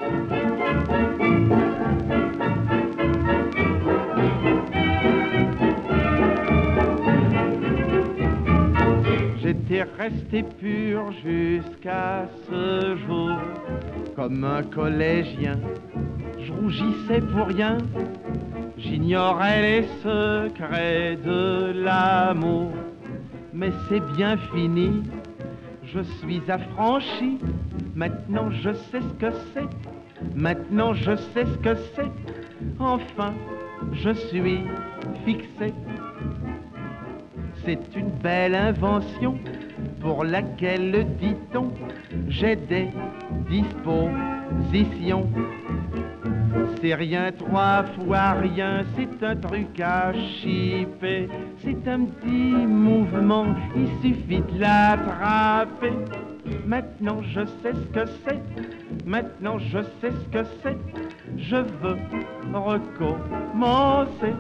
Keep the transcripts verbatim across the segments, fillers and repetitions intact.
J'étais resté pur jusqu'à ce jour, comme un collégien, je rougissais pour rien, j'ignorais les secrets de l'amour. Mais c'est bien fini, je suis affranchi, maintenant je sais ce que c'est, maintenant je sais ce que c'est, enfin je suis fixé. C'est une belle invention pour laquelle, dit-on, j'ai des dispositions. C'est rien trois fois rien, c'est un truc à chipper, c'est un petit mouvement, il suffit de l'attraper. Maintenant je sais ce que c'est, maintenant je sais ce que c'est, je veux recommencer.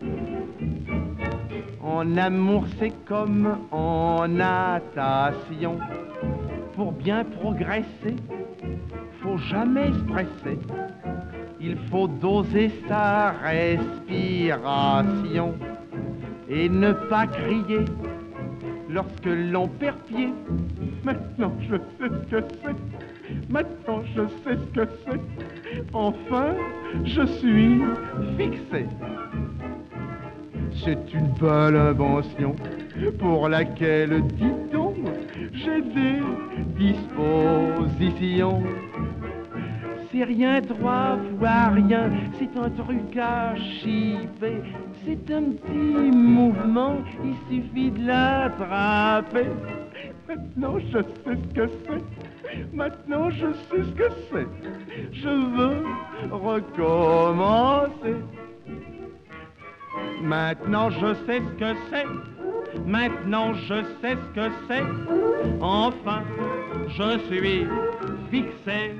En amour c'est comme en natation, pour bien progresser, faut jamais se presser. Il faut doser sa respiration et ne pas crier lorsque l'on perd pied. Maintenant je sais ce que c'est, maintenant je sais ce que c'est, enfin je suis fixé. C'est une belle invention pour laquelle, dit-on, j'ai des dispositions. C'est rien trois fois rien, c'est un truc à chiper, c'est un petit mouvement, il suffit de l'attraper. Maintenant je sais ce que c'est, maintenant je sais ce que c'est, je veux recommencer. Maintenant je sais ce que c'est, maintenant je sais ce que c'est, enfin je suis fixé.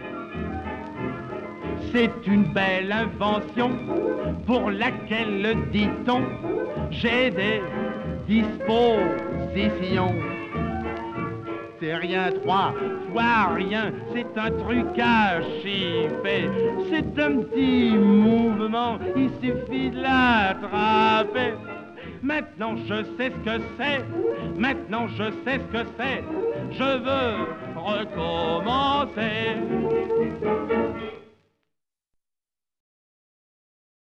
C'est une belle invention pour laquelle, dit-on, j'ai des dispositions. C'est rien trois fois rien, c'est un truc à chipper, c'est un petit mouvement, il suffit de l'attraper. Maintenant je sais ce que c'est, maintenant je sais ce que c'est, je veux recommencer.